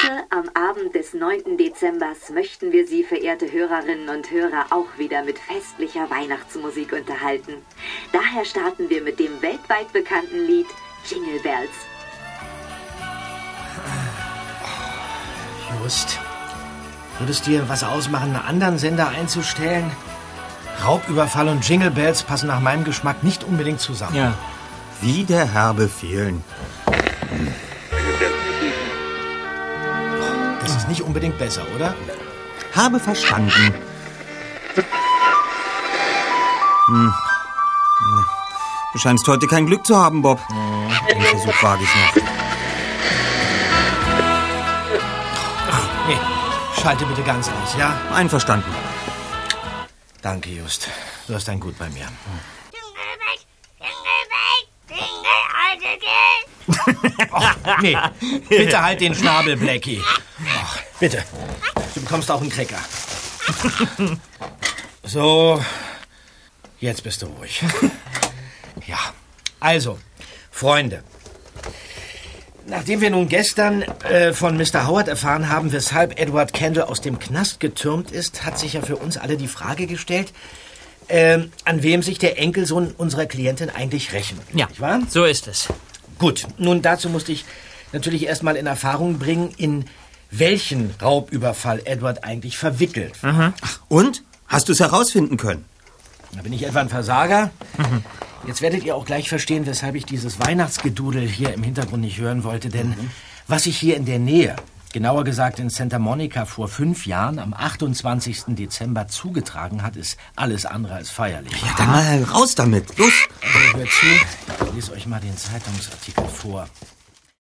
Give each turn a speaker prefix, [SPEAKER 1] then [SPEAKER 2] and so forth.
[SPEAKER 1] Heute, am Abend des 9. Dezembers, möchten wir Sie, verehrte Hörerinnen und Hörer, auch wieder mit festlicher Weihnachtsmusik unterhalten. Daher starten wir mit dem weltweit bekannten Lied Jingle Bells.
[SPEAKER 2] Just, würde es dir was ausmachen, einen anderen Sender einzustellen? Raubüberfall und Jingle Bells passen nach meinem Geschmack nicht unbedingt zusammen.
[SPEAKER 3] Ja.
[SPEAKER 4] Wie der Herr befehlen.
[SPEAKER 2] Das ist nicht unbedingt besser, oder?
[SPEAKER 4] Habe verstanden. Du scheinst heute kein Glück zu haben, Bob. Den Versuch wage ich noch.
[SPEAKER 2] Nee, schalte bitte ganz aus, ja?
[SPEAKER 4] Einverstanden.
[SPEAKER 2] Danke, Just. Du hast ein Gut bei mir. Och, nee, bitte halt den Schnabel, Blackie. Och, bitte. Du bekommst auch einen Cracker. So, jetzt bist du ruhig. Ja, also, Freunde. Nachdem wir nun gestern von Mr. Howard erfahren haben, weshalb Edward Kendall aus dem Knast getürmt ist, hat sich ja für uns alle die Frage gestellt, an wem sich der Enkelsohn unserer Klientin eigentlich rächen will.
[SPEAKER 3] Ja,
[SPEAKER 2] nicht wahr?
[SPEAKER 3] So ist es.
[SPEAKER 2] Gut, nun dazu musste ich natürlich erstmal in Erfahrung bringen, in welchen Raubüberfall Edward eigentlich verwickelt war.
[SPEAKER 3] Mhm.
[SPEAKER 4] Ach, und? Hast du es herausfinden können?
[SPEAKER 2] Da bin ich etwa ein Versager? Jetzt werdet ihr auch gleich verstehen, weshalb ich dieses Weihnachtsgedudel hier im Hintergrund nicht hören wollte, denn was sich hier in der Nähe, genauer gesagt in Santa Monica vor 5 Jahren, am 28. Dezember zugetragen hat, ist alles andere als feierlich.
[SPEAKER 4] Ja, dann mal raus damit. Los.
[SPEAKER 2] Also hört zu, ich lese euch mal den Zeitungsartikel vor.